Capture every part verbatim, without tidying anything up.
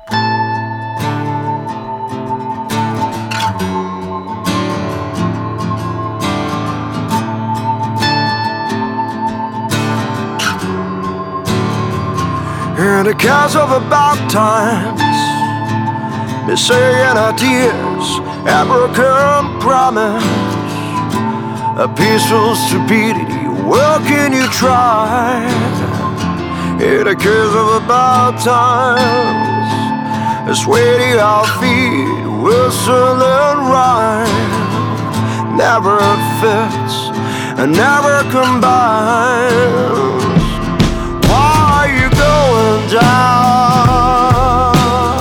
And the cares of about times, missing ideas, a broken promise, a peaceful stupidity. What can you try? In the cares of about times, a sweaty our feet, whistle and rhyme, never fits and never combines. Why are you going down?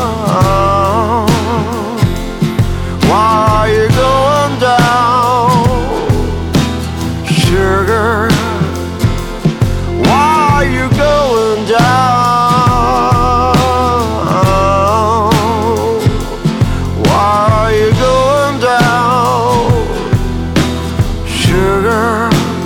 Why are you going down, sugar? Why are you going down? Why are you going down, sugar?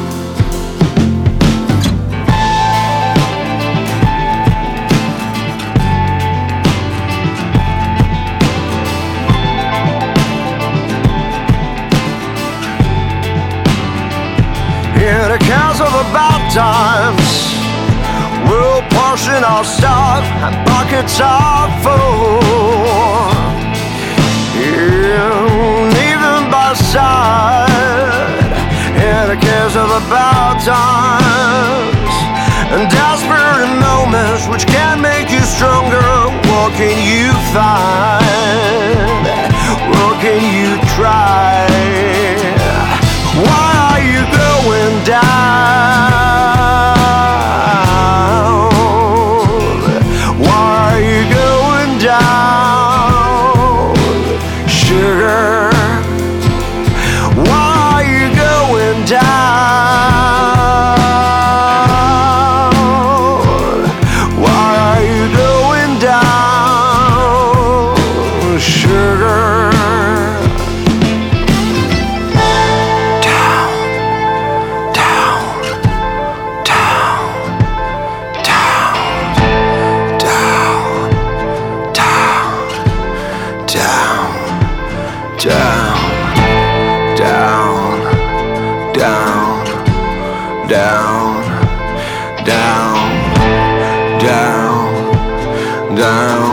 In the cares of about times, we'll portion our stuff and buckets are full. Yeah, even by side. In the cares of about times, and desperate moments which can make you stronger. What can you find? What can you try? Why are you going down? Why are you going down, sugar? Why are you going down? Why are you going down, sugar? Down, down, down, down, down, down, down.